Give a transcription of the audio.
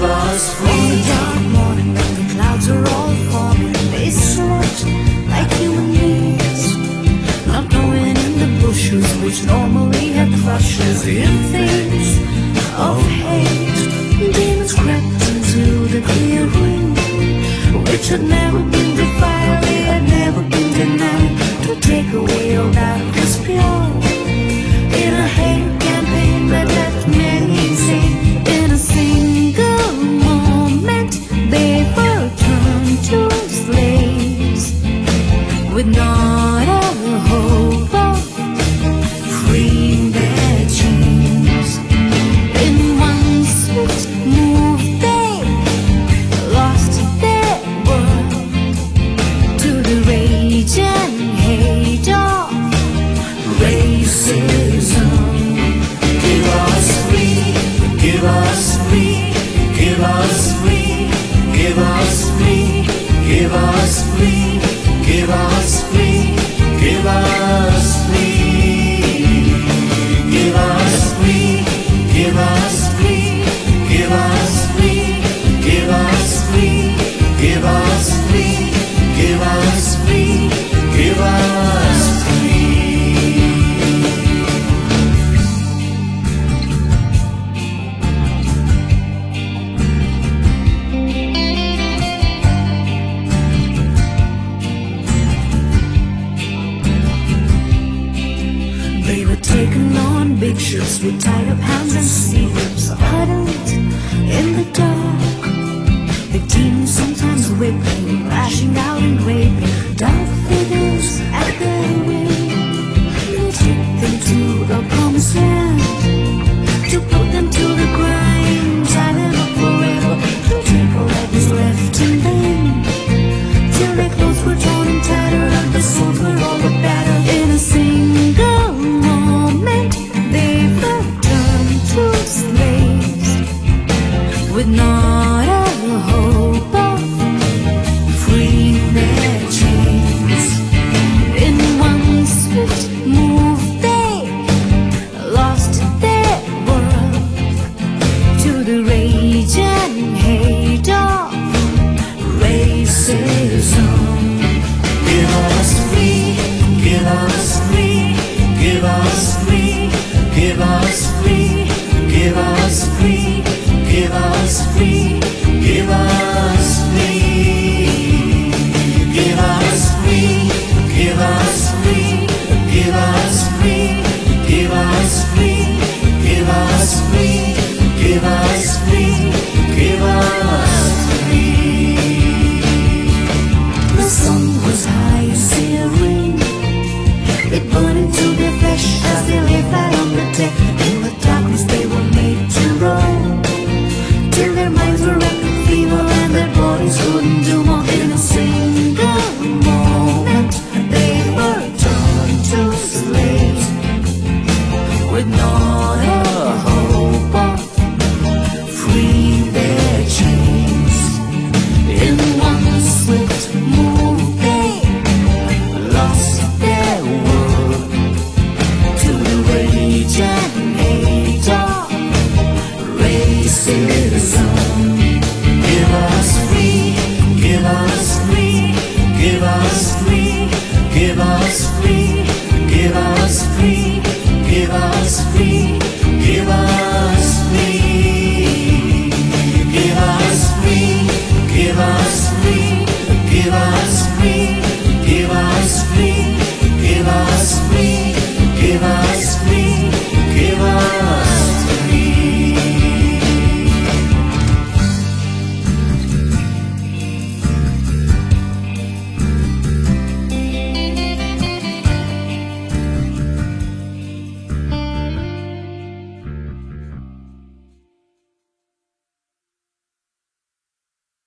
us free. On a dark morning when the clouds are all forming, they slept like human beings, not knowing in the bushes which normally have crushes in things of hate. Demons crept into the clearing, which had never been defiled, it had never been denied, to take away all that was pure. In a hate campaign that left many insane, in a single moment they were turned to slaves, with not a hope of freeing their chains. In one swift move they lost their world to the rage and hate of racism. Give us free, give us free, give us free, give us free, give us free, give us free, give us free, give us free, give us free, give us free, give us free, give us free, give us free, give us free. They were taken on big ships with tied up hands and secrets, huddled in the dark. The demons sometimes whipping, lashing out and raping, dark figures at their